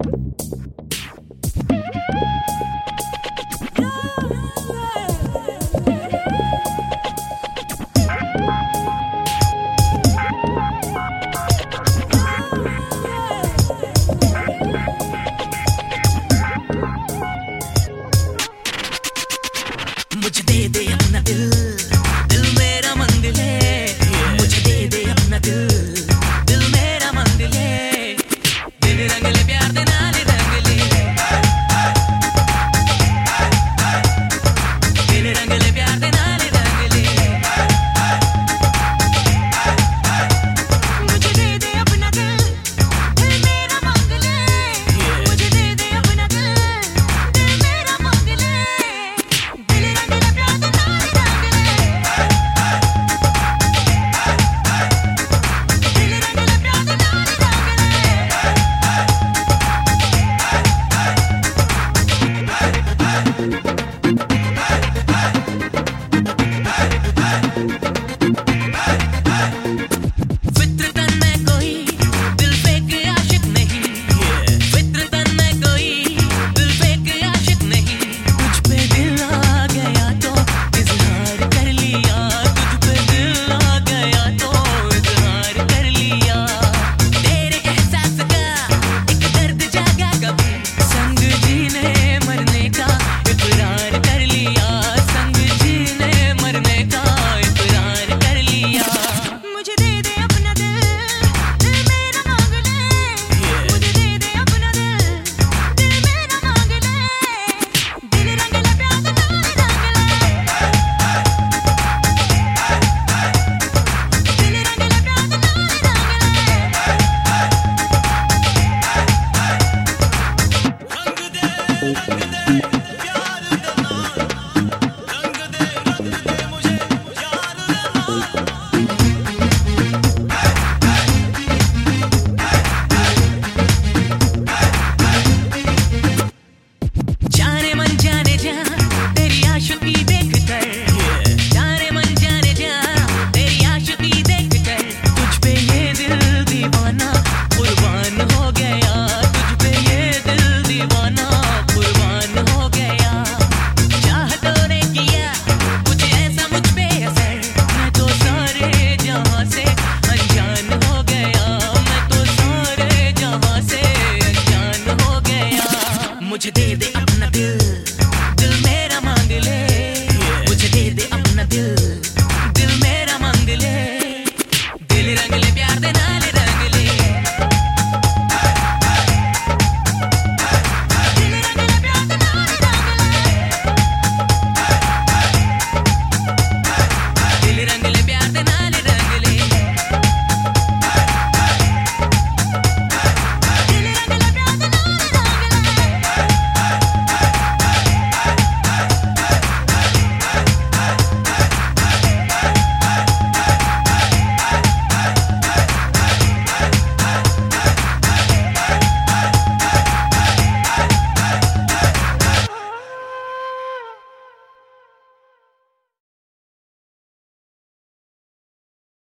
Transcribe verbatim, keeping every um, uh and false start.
मुझे दे दे अपना दिल, दिल मेरा मंदिर है। मुझे दे दे अपना दिल, दिल मेरा मंदिर है। दिल रंगले प्यार दे नाल रंगले, दिल रंगले प्यार दे नाल रंगले। मुझे दे दे अपना दिल, दिल मेरा मंदिर है। मुझे दे दे अपना दिल, दिल मेरा मंदिर है।